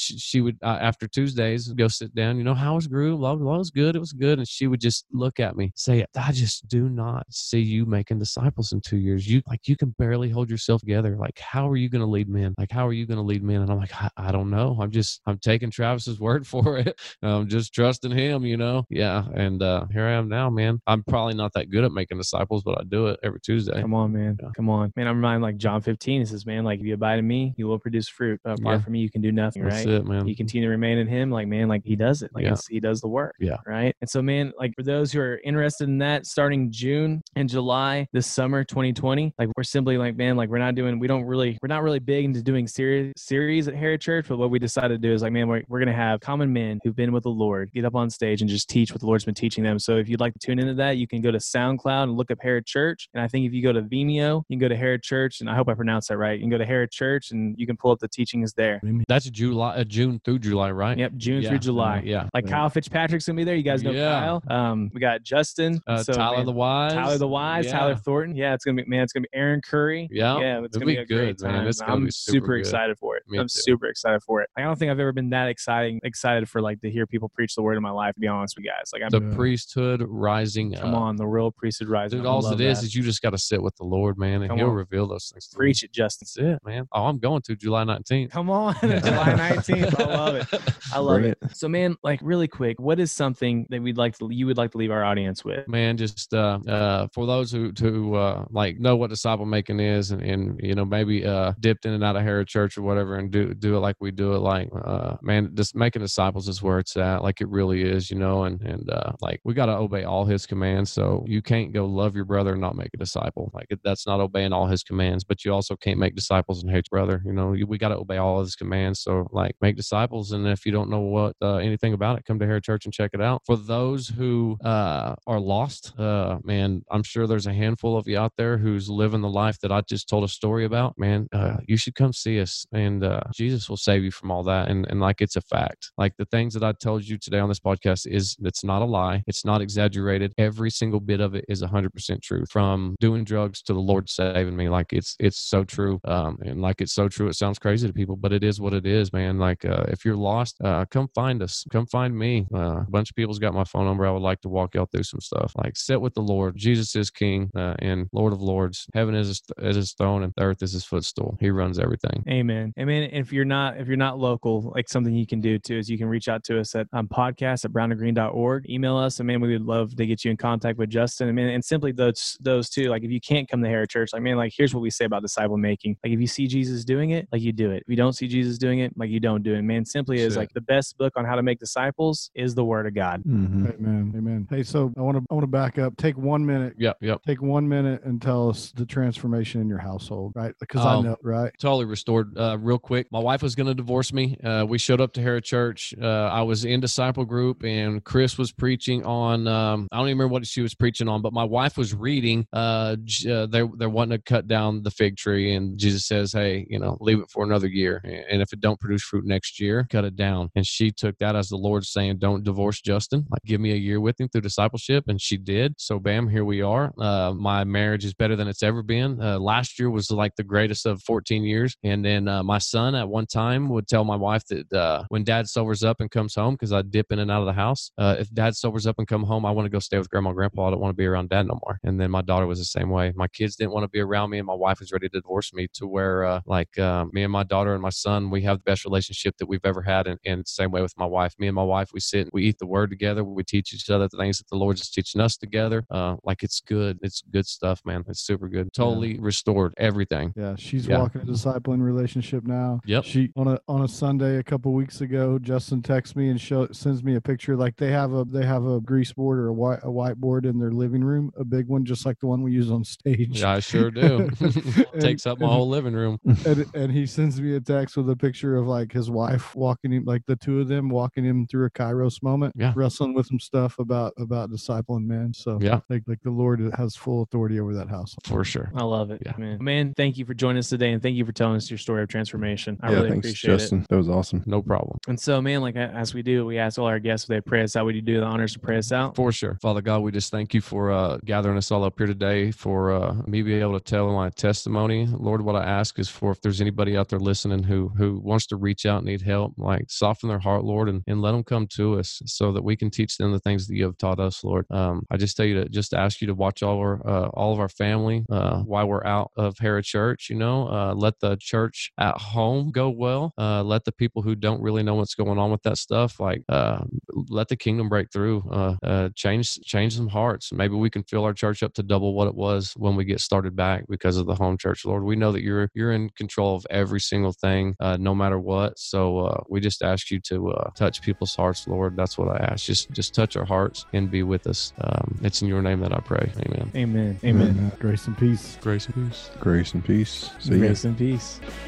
she, she would uh, after Tuesdays go sit down. You know, how was group? Well, it was good. It was good. And she would just look at me, say, I just do not see you making disciples in two years. You like you can barely hold yourself together. Like, how are you going to lead men? Like, how are you going to lead men? And I'm like, I, I don't know. I'm just I'm taking Travis's word for it. I'm just trusting him. You know, yeah. And uh, here I am now, man. I'm probably not that good at making disciples, but I do it every Tuesday. Come on, man. Yeah. Come on, man. I'm reminded like John fifteen. It says, man, like if you abide in me, you will produce fruit. But apart Yeah. from me, you can do nothing. That's Right? it, man. You continue to remain in him, like man, like he does it. Like Yeah. it's, he does the work. Yeah. Right. And so, man, like for those who are interested in that, starting June and July this summer, twenty twenty, like we're simply like, man, like we're not doing, we don't really, we're not really big into doing series series at Heritage Church. But what we decided to do is like, man, we're, we're going to have common men who've been with the Lord get up on stage and just teach what the Lord's been teaching them. So if you'd like to tune into that, you can go to SoundCloud and look up Heritage Church. And I think if you go to Vimeo, you can go to Heritage Church, and I hope I pronounced that right. You can go to Heritage Church and you can pull up the teachings there. That's July, uh, June through July, right? Yep, June Yeah. through July. Yeah. Like Kyle Fitzpatrick's gonna be there. You guys know Yeah. Kyle. Um, we got Justin, Uh, so, Tyler man, the Wise. Tyler the Wise, Yeah. Tyler Thornton. Yeah, it's gonna be man. It's gonna be Aaron Curry. Yeah. yeah, it's It'll gonna be, be a great good, man. time. It's gonna I'm be super super good. excited for it. Me I'm too. super excited for it. I don't think I've ever been that exciting excited for like to hear people preach the word in my life. To be honest with you guys, like I'm. The Yeah. priesthood rising Come up. on, the real priesthood rising. Dude, up. I all love it is that. is you just got to sit with the Lord, man, and Come He'll on. reveal those things. to you. Preach it, Justin. That's it, man. Oh, I'm going to July nineteenth. Come on, July nineteenth. I love it. I love Bring it. So, man, like really quick, what is something that we'd like to you would like to leave our audience with? Man, just uh, uh, for those who who uh, like know what disciple making is, and, and you know maybe uh, dipped in and out of Heritage Church or whatever, and do do it like we do it. Like, uh, man, just making disciples is where it's at. Like it really is, you know. And and uh, like we got to obey all His commands. So you can't go love your brother and not make a disciple. Like that's not obeying all His commands. But you also can't make disciples and hate your brother. You know, we got to obey all of His commands. So like make disciples, and if you don't know what uh, anything about it, come to Heritage Church and check it out. For those who uh, are lost, uh, man, I'm sure there's a handful of you out there who's living the life that I just told a story about. Man, uh, you should come see us, and uh, Jesus will save you from all that. And and like it's a fact. Like the things that I told you today on this podcast is it's not a lie. It's not exaggerated. Every single bit of it is one hundred percent true. From doing drugs to the Lord saving me, like it's it's so true. Um, and like it's so true. It sounds crazy to people, but it is what it is, man. Like uh, if you're lost, uh, come find us. Come find me. Uh, a bunch of people's got my phone number. I would like to walk y'all through some stuff. Like sit with the Lord. Jesus is King uh, and Lord of Lords. Heaven is his, is his throne, and earth is His footstool. He runs everything. Amen. Amen. If you're not if you're not local, like something you can do too is you can reach out to us at um, podcast at brown to green dot org. Email us, and man, we would love to get you in contact with Justin. And man, and simply those those two. Like if you can't come to Heritage Church, like man, like here's what we say about disciple making. Like if you see Jesus doing it, like you do it. If you don't see Jesus doing it, like you don't do it. Man, simply is That's it. like the best book on how to make disciples is the Word of God. Mhm. Amen. Amen. Hey, so I want to I want to back up. Take one minute. Yep, yep. Take one minute and tell us the transformation in your household, right? Because I Um, know, right? Totally restored. Uh, real quick, my wife was going to divorce me. Uh, we showed up to Heritage Church. Uh, I was in disciple group, and Chris was preaching on. Um, I don't even remember what she was preaching on, but my wife was reading. Uh, j- uh, they they're wanting to cut down the fig tree, and Jesus says, "Hey, you know, leave it for another year, and if it don't produce fruit next year, cut it down." And she took that as the Lord saying, "Don't divorce Justin. Like, give me a year with him through discipleship," and she did. So, bam, here we are. Uh, my marriage is better than it's ever been. Uh, last year was like the greatest of fourteen years, and then uh, my son at one time would tell my wife that uh, when Dad sobers up and comes home, because I dip in and out of the house, uh, if Dad sobers up and come home, I want to go stay with Grandma and Grandpa. I don't want to be around Dad no more. And then my daughter was the same way. My kids didn't want to be around me, and my wife was ready to divorce me, to where uh, like uh, me and my daughter and my son, we have the best relationship that we've ever had. And, and same way with my wife. Me and my wife, we sit, we eat the Word together. We teach each other the things that the Lord is teaching us together. Uh, like it's good. It's good stuff, man. It's super good. Totally restored everything. Yeah, she's Yeah. walking a discipling relationship now. Yep. She on a on a Sunday a couple weeks ago, Justin texts me and show sends me a picture. Like they have a they have a grease board or a white a whiteboard in their living room, a big one, just like the one we use on stage. Yeah, I sure do. And- Takes up my and- whole living room. and, and he sends me a text with a picture of like his wife walking him, like the two of them walking him through a Kairos moment, Yeah. wrestling with some stuff about about discipling men. So Yeah, like like the Lord has full authority over that house. for sure. I love it. Yeah. Man. Man, thank you for joining us today, and thank you for telling us your story of transformation. I yeah, really thanks, appreciate Justin. it. That was awesome. No problem. And so, man, like as we do, we ask all our guests if they pray us out. Would you do the honors to pray us out? For sure. Father God, we just thank you for uh, gathering us all up here today, for uh, me being able to tell my testimony. Lord, what I ask is for if there's anybody out there listening who who wants to reach out out, need help, like soften their heart, Lord, and, and let them come to us so that we can teach them the things that you have taught us, Lord. Um, I just tell you to just ask you to watch all our, uh, all of our family uh, while we're out of Hera Church, you know, uh, let the church at home go well. Uh, let the people who don't really know what's going on with that stuff, like uh, let the kingdom break through, uh, uh, change, change some hearts. Maybe we can fill our church up to double what it was when we get started back because of the home church, Lord. We know that you're, you're in control of every single thing, uh, no matter what. So uh, we just ask you to uh, touch people's hearts, Lord. That's what I ask. Just, just touch our hearts and be with us. Um, it's in your name that I pray. Amen. Amen. Amen. Amen. Grace and peace. Grace and peace. Grace and peace. See ya. Grace and peace.